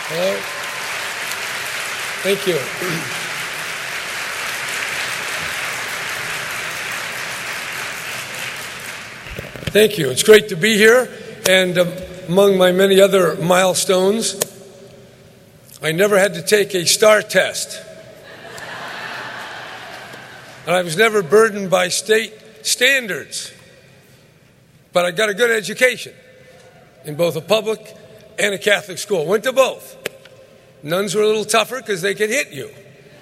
Hello. Thank you. Thank you. It's great to be here. And among my many other milestones, I never had to take a STAR test. And I was never burdened by state standards. But I got a good education in both a public and a Catholic school. Went to both. Nuns were a little tougher because they could hit you.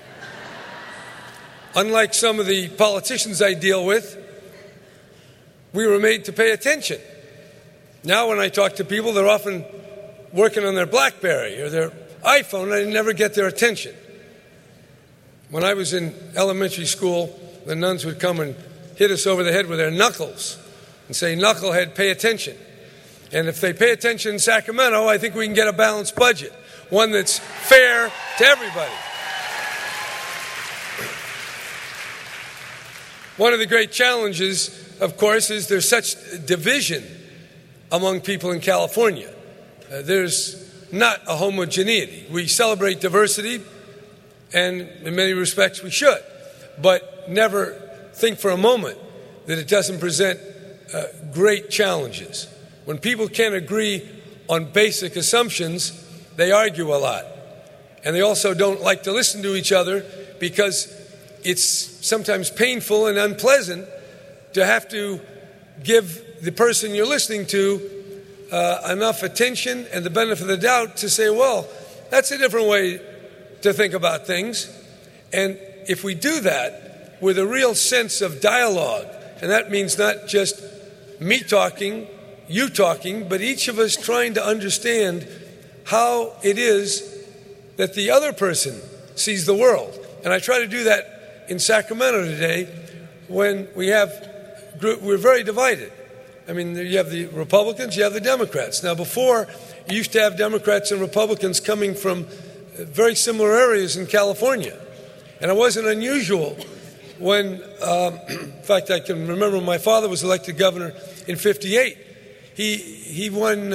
Unlike some of the politicians I deal with, we were made to pay attention. Now when I talk to people, they're often working on their BlackBerry or their iPhone, and I never get their attention. When I was in elementary school, the nuns would come and hit us over the head with their knuckles and say, "Knucklehead, pay attention." And if they pay attention in Sacramento, I think we can get a balanced budget, one that's fair to everybody. One of the great challenges, of course, is there's such division among people in California. There's not a homogeneity. We celebrate diversity, and in many respects we should, but never think for a moment that it doesn't present great challenges. When people can't agree on basic assumptions, they argue a lot. And they also don't like to listen to each other because it's sometimes painful and unpleasant to have to give the person you're listening to enough attention and the benefit of the doubt to say, well, that's a different way to think about things. And if we do that with a real sense of dialogue, and that means not just me talking, you talking, but each of us trying to understand how it is that the other person sees the world. And I try to do that in Sacramento today when we're very divided. I mean, you have the Republicans, you have the Democrats. Now, before, you used to have Democrats and Republicans coming from very similar areas in California. And it wasn't unusual when, in fact, I can remember when my father was elected governor in '58. He won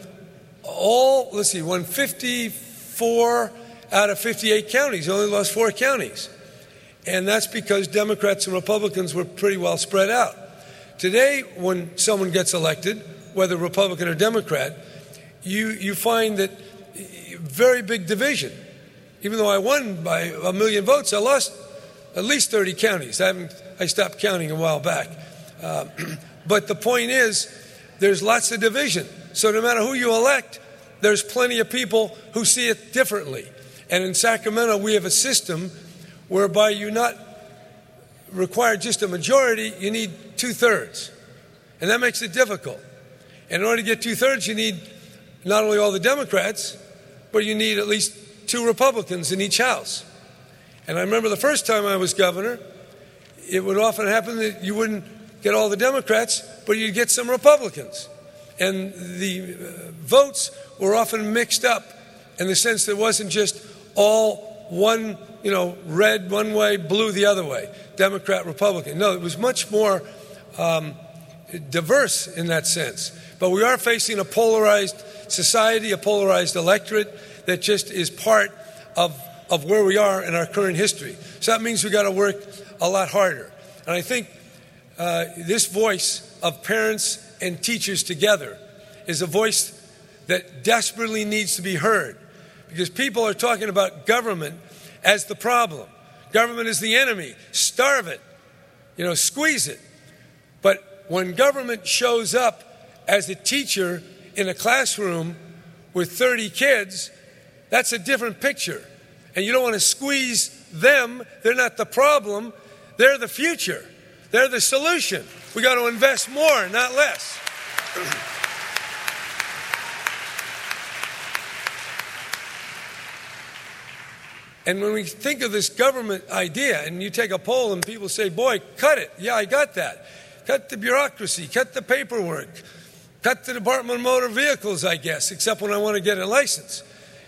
won 54 out of 58 counties. He only lost 4 counties. And that's because Democrats and Republicans were pretty well spread out. Today, when someone gets elected, whether Republican or Democrat, you find that very big division. Even though I won by 1 million votes, I lost at least 30 counties. I stopped counting a while back. But the point is, there's lots of division. So no matter who you elect, there's plenty of people who see it differently. And in Sacramento, we have a system whereby you not require just a majority, you need 2/3. And that makes it difficult. And in order to get 2/3, you need not only all the Democrats, but you need at least 2 Republicans in each house. And I remember the first time I was governor, it would often happen that you wouldn't get all the Democrats, but you'd get some Republicans. And the votes were often mixed up in the sense that it wasn't just all one, red one way, blue the other way, Democrat, Republican. No, it was much more diverse in that sense. But we are facing a polarized society, a polarized electorate that just is part of where we are in our current history. So that means we've got to work a lot harder. And I think this voice of parents and teachers together is a voice that desperately needs to be heard, because people are talking about government as the problem. Government is the enemy. Starve it. Squeeze it. But when government shows up as a teacher in a classroom with 30 kids, that's a different picture. And you don't want to squeeze them. They're not the problem. They're the future. They're the solution. We got to invest more, not less. And when we think of this government idea, and you take a poll and people say, boy, cut it. Yeah, I got that. Cut the bureaucracy, cut the paperwork, cut the Department of Motor Vehicles, I guess, except when I want to get a license.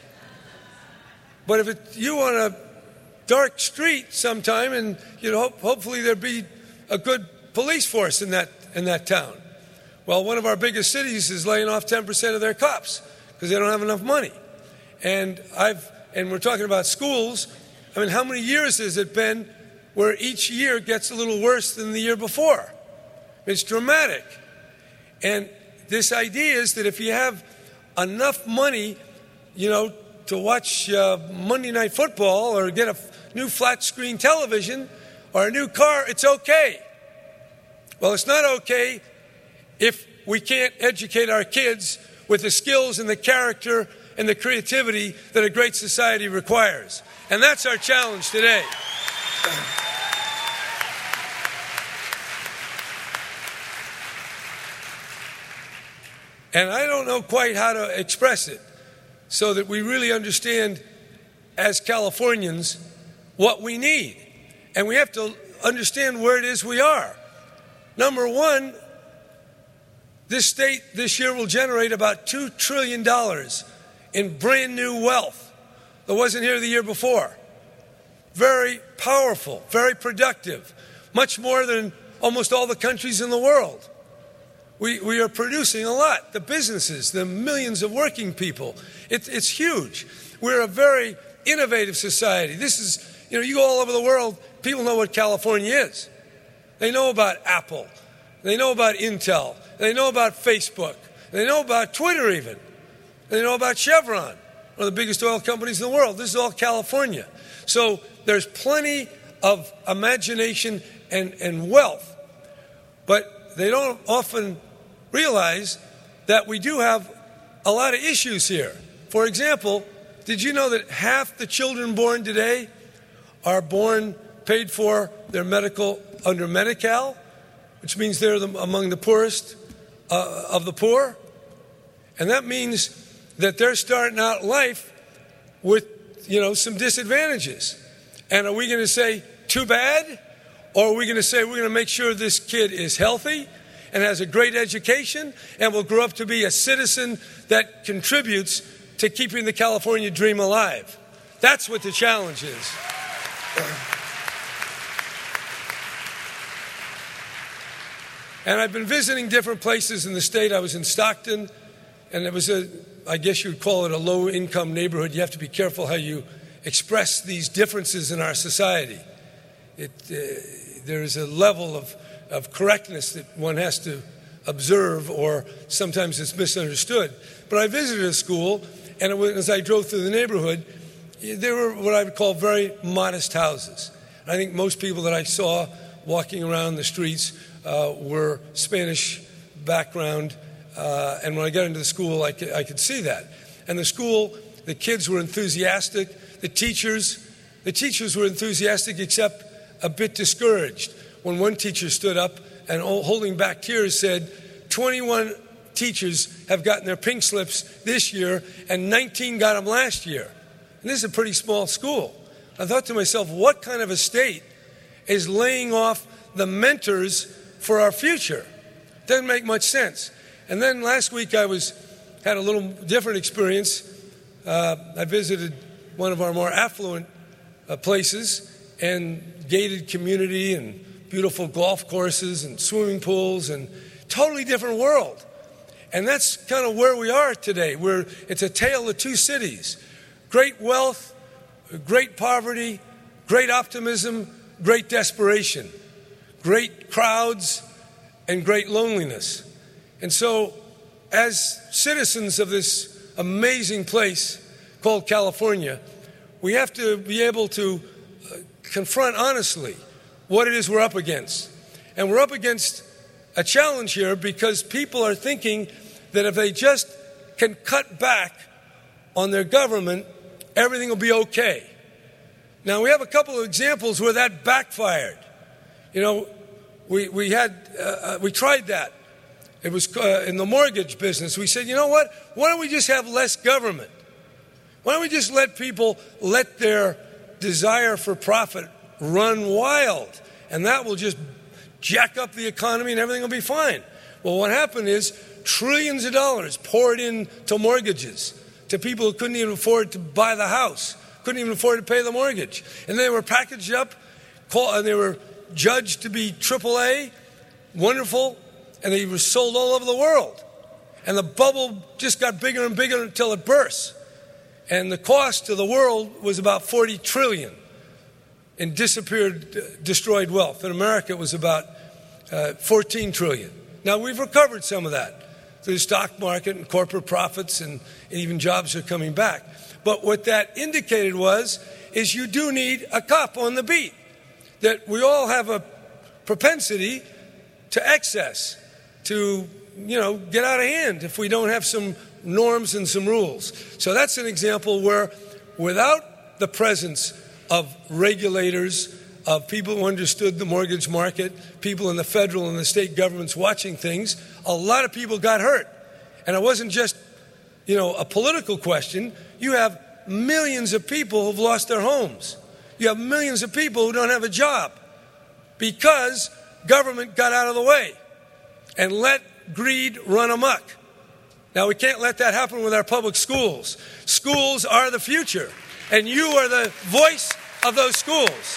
But if you on a dark street sometime, and hopefully there'd be a good police force in that town. Well, one of our biggest cities is laying off 10% of their cops because they don't have enough money. And we're talking about schools. I mean, how many years has it been where each year gets a little worse than the year before? It's dramatic. And this idea is that if you have enough money, to watch Monday Night Football or get a new flat screen television or a new car, it's okay. Well, it's not okay if we can't educate our kids with the skills and the character and the creativity that a great society requires. And that's our challenge today. And I don't know quite how to express it so that we really understand as Californians what we need. And we have to understand where it is we are. Number one, this state this year will generate about $2 trillion in brand new wealth that wasn't here the year before. Very powerful, very productive, much more than almost all the countries in the world. We are producing a lot. The businesses, the millions of working people, it's huge. We're a very innovative society. This is, you go all over the world, people know what California is. They know about Apple. They know about Intel. They know about Facebook. They know about Twitter even. They know about Chevron, one of the biggest oil companies in the world. This is all California. So there's plenty of imagination and wealth. But they don't often realize that we do have a lot of issues here. For example, did you know that half the children born today are born paid for their medical under Medi-Cal, which means they're among the poorest of the poor? And that means that they're starting out life with, some disadvantages. And are we going to say, too bad? Or are we going to say, we're going to make sure this kid is healthy and has a great education and will grow up to be a citizen that contributes to keeping the California dream alive? That's what the challenge is. And I've been visiting different places in the state. I was in Stockton, and it was I guess you would call it a low-income neighborhood. You have to be careful how you express these differences in our society. There is a level of correctness that one has to observe, or sometimes it's misunderstood. But I visited a school, and as I drove through the neighborhood, there were what I would call very modest houses. I think most people that I saw walking around the streets were Spanish background, and when I got into the school, I could see that. And the school, the kids were enthusiastic. The teachers were enthusiastic, except a bit discouraged when one teacher stood up and, holding back tears, said, 21 teachers have gotten their pink slips this year, and 19 got them last year. And this is a pretty small school. I thought to myself, what kind of a state is laying off the mentors for our future? Doesn't make much sense. And then last week I had a little different experience. I visited one of our more affluent places, and gated community and beautiful golf courses and swimming pools, and totally different world. And that's kind of where we are today. It's a tale of two cities. Great wealth, great poverty, great optimism, great desperation, great crowds, and great loneliness. And so, as citizens of this amazing place called California, we have to be able to confront honestly what it is we're up against. And we're up against a challenge here because people are thinking that if they just can cut back on their government, everything will be okay. Now, we have a couple of examples where that backfired. We tried that. It was in the mortgage business. We said, you know what? Why don't we just have less government? Why don't we just let people let their desire for profit run wild? And that will just jack up the economy and everything will be fine. Well, what happened is trillions of dollars poured into mortgages to people who couldn't even afford to buy the house, couldn't even afford to pay the mortgage. And they were packaged up, and they were judged to be AAA, wonderful, and they were sold all over the world. And the bubble just got bigger and bigger until it burst. And the cost to the world was about 40 trillion in destroyed wealth. In America, it was about 14 trillion. Now, we've recovered some of that through the stock market and corporate profits, and even jobs are coming back. But what that indicated is you do need a cop on the beat, that we all have a propensity to excess, to, get out of hand if we don't have some norms and some rules. So that's an example where, without the presence of regulators, of people who understood the mortgage market, people in the federal and the state governments watching things, a lot of people got hurt. And it wasn't just, a political question. You have millions of people who've lost their homes. You have millions of people who don't have a job because government got out of the way and let greed run amok. Now, we can't let that happen with our public schools. Schools are the future, and you are the voice of those schools.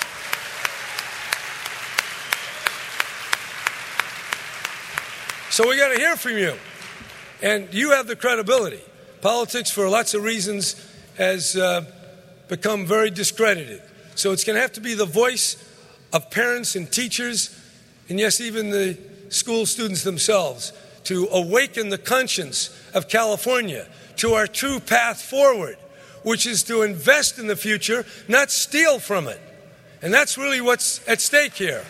So we got to hear from you, and you have the credibility. Politics, for lots of reasons, has become very discredited. So it's going to have to be the voice of parents and teachers, and yes, even the school students themselves, to awaken the conscience of California to our true path forward, which is to invest in the future, not steal from it. And that's really what's at stake here.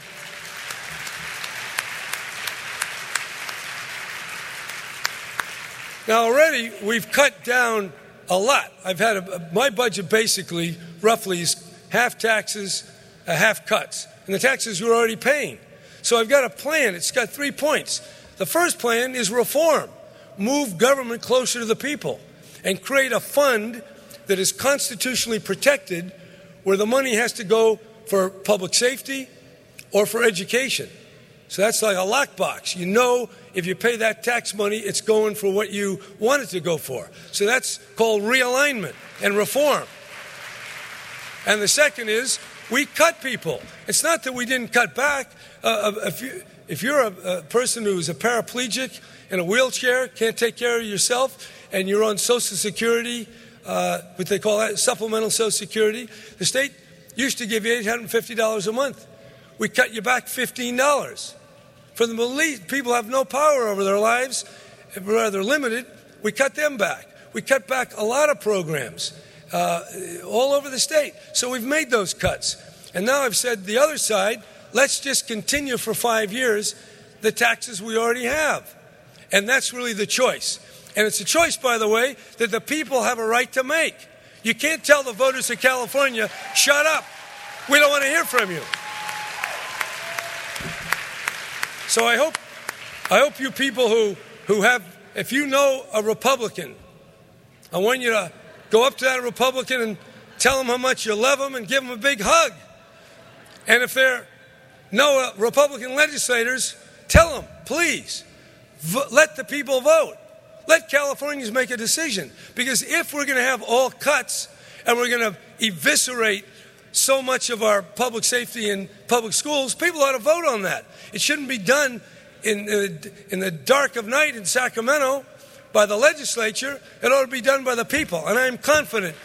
Now, already we've cut down a lot. I've had my budget basically, roughly, is half taxes, half cuts. And the taxes we're already paying. So I've got a plan. It's got 3 points. The first plan is reform. Move government closer to the people and create a fund that is constitutionally protected, where the money has to go for public safety or for education. So that's like a lockbox. If you pay that tax money, it's going for what you want it to go for. So that's called realignment and reform. And the second is we cut people. It's not that we didn't cut back. If you're a person who's a paraplegic in a wheelchair, can't take care of yourself, and you're on Social Security, what they call that, supplemental Social Security, the state used to give you $850 a month. We cut you back $15. For the people who have no power over their lives, rather limited, we cut them back. We cut back a lot of programs all over the state. So we've made those cuts. And now I've said the other side, let's just continue for 5 years the taxes we already have. And that's really the choice. And it's a choice, by the way, that the people have a right to make. You can't tell the voters of California, shut up. We don't want to hear from you. So I hope you people who have, if you know a Republican, I want you to go up to that Republican and tell them how much you love them and give them a big hug. And if there are no Republican legislators, tell them, please, let the people vote. Let Californians make a decision. Because if we're going to have all cuts and we're going to eviscerate so much of our public safety in public schools, people ought to vote on that. It shouldn't be done in the dark of night in Sacramento by the legislature. It ought to be done by the people. And I'm confident.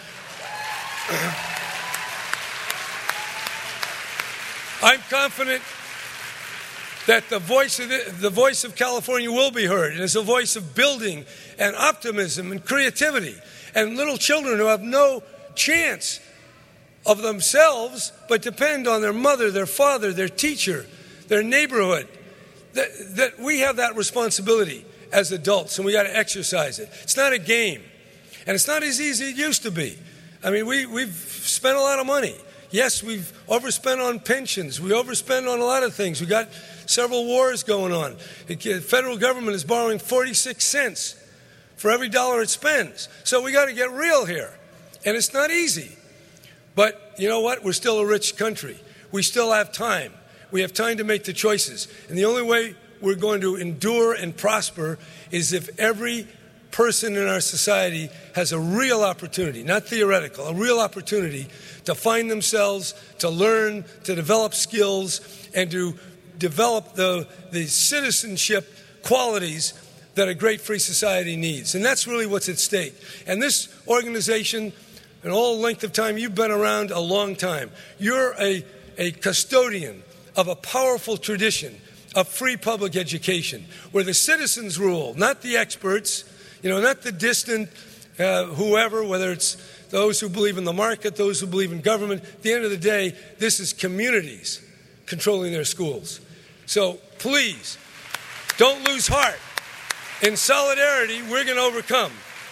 I'm confident that the voice of California will be heard. And it's a voice of building and optimism and creativity. And little children who have no chance of themselves, but depend on their mother, their father, their teacher, their neighborhood. That we have that responsibility as adults, and we got to exercise it. It's not a game, and it's not as easy as it used to be. I mean, we've spent a lot of money. Yes, we've overspent on pensions. We overspent on a lot of things. We got several wars going on. The federal government is borrowing 46 cents for every dollar it spends. So we got to get real here, and it's not easy. But you know what? We're still a rich country. We still have time. We have time to make the choices. And the only way we're going to endure and prosper is if every person in our society has a real opportunity, not theoretical, a real opportunity to find themselves, to learn, to develop skills, and to develop the citizenship qualities that a great free society needs. And that's really what's at stake. And this organization, in all length of time, you've been around a long time. You're a custodian of a powerful tradition of free public education, where the citizens rule, not the experts, not the distant whoever, whether it's those who believe in the market, those who believe in government. At the end of the day, this is communities controlling their schools. So please, don't lose heart. In solidarity, we're going to overcome.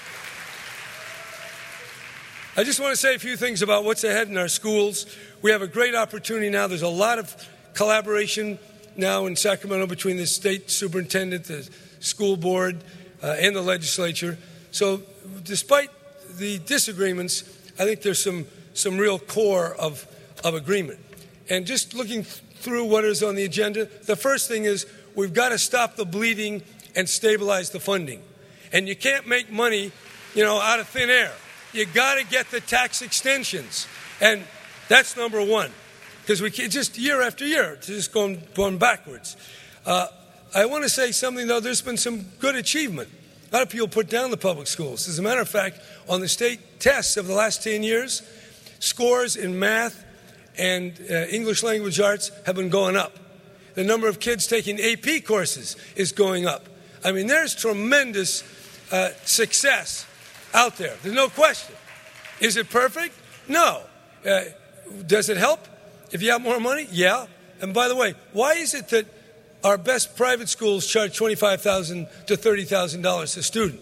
I just want to say a few things about what's ahead in our schools. We have a great opportunity now. There's a lot of collaboration now in Sacramento between the state superintendent, the school board, and the legislature. So despite the disagreements, I think there's some real core of agreement. And just looking through what is on the agenda, the first thing is we've got to stop the bleeding and stabilize the funding. And you can't make money, out of thin air. You got to get the tax extensions. And that's number one. Because we can't just year after year, it's just going backwards. I want to say something, though. There's been some good achievement. A lot of people put down the public schools. As a matter of fact, on the state tests of the last 10 years, scores in math and English language arts have been going up. The number of kids taking AP courses is going up. I mean, there's tremendous success out there. There's no question. Is it perfect? No. Does it help if you have more money? Yeah. And by the way, why is it that our best private schools charge $25,000 to $30,000 a student?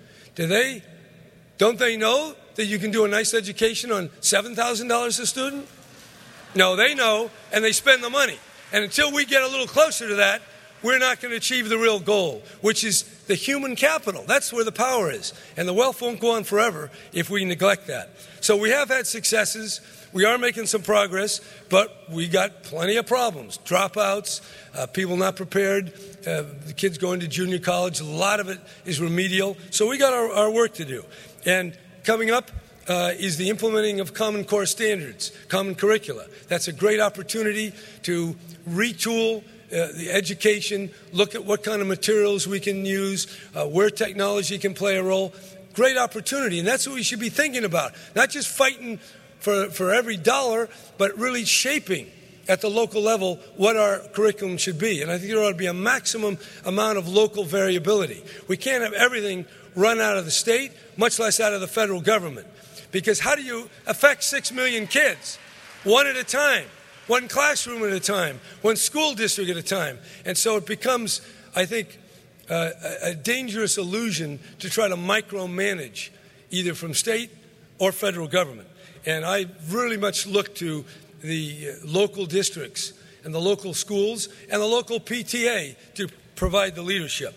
Don't they know that you can do a nice education on $7,000 a student? No, they know, and they spend the money. And until we get a little closer to that, we're not going to achieve the real goal, which is the human capital. That's where the power is. And the wealth won't go on forever if we neglect that. So we have had successes. We are making some progress, but we got plenty of problems. Dropouts, people not prepared, the kids going to junior college. A lot of it is remedial. So we got our work to do. And coming up is the implementing of Common Core standards, common curricula. That's a great opportunity to retool the education, look at what kind of materials we can use, where technology can play a role. Great opportunity, and that's what we should be thinking about. Not just fighting for every dollar, but really shaping at the local level what our curriculum should be. And I think there ought to be a maximum amount of local variability. We can't have everything run out of the state, much less out of the federal government. Because how do you affect 6 million kids? One at a time, one classroom at a time, one school district at a time. And so it becomes, I think, a dangerous illusion to try to micromanage either from state or federal government. And I really much look to the local districts and the local schools and the local PTA to provide the leadership.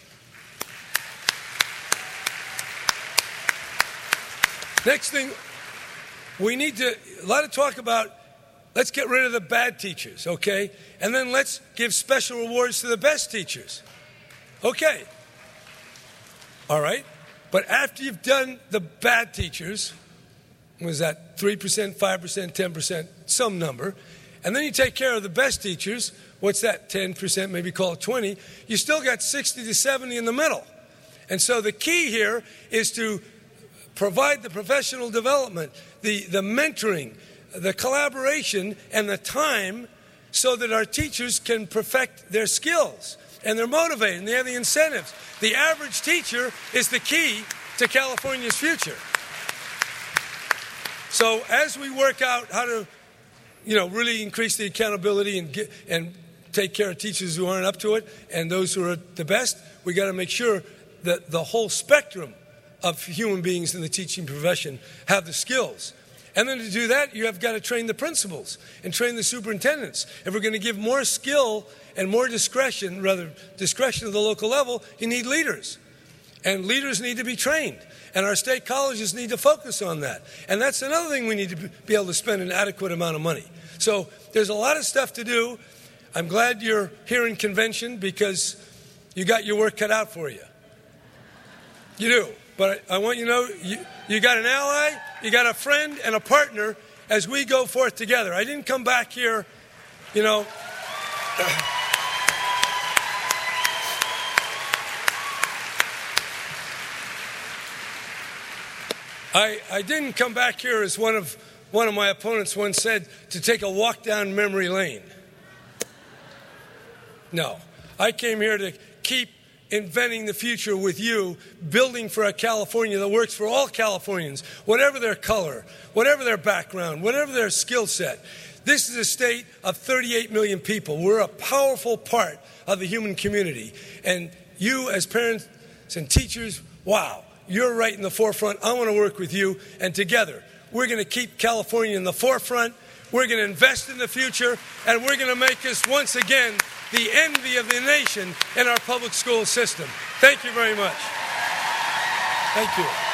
Next thing, we need a lot of talk about, let's get rid of the bad teachers, okay? And then let's give special rewards to the best teachers. Okay. All right. But after you've done the bad teachers, was that 3%, 5%, 10%, some number, and then you take care of the best teachers, what's that, 10%, maybe call it 20, you still got 60 to 70 in the middle. And so the key here is to provide the professional development, the mentoring, the collaboration, and the time so that our teachers can perfect their skills. And they're motivated, and they have the incentives. The average teacher is the key to California's future. So as we work out how to, really increase the accountability and take care of teachers who aren't up to it and those who are the best, we got to make sure that the whole spectrum of human beings in the teaching profession have the skills. And then to do that, you have got to train the principals and train the superintendents. If we're going to give more skill and more discretion, rather discretion at the local level, you need leaders. And leaders need to be trained. And our state colleges need to focus on that. And that's another thing we need to be able to spend an adequate amount of money. So there's a lot of stuff to do. I'm glad you're here in convention because you got your work cut out for you. You do. But I want you to know you got an ally, you got a friend and a partner as we go forth together. I didn't come back here, I didn't come back here, as one of my opponents once said, to take a walk down memory lane. No, I came here to keep inventing the future with you, building for a California that works for all Californians, whatever their color, whatever their background, whatever their skill set. This is a state of 38 million people. We're a powerful part of the human community. And you, as parents and teachers, wow, you're right in the forefront. I want to work with you. And together, we're going to keep California in the forefront. We're going to invest in the future. And we're going to make this, once again, the envy of the nation in our public school system. Thank you very much. Thank you.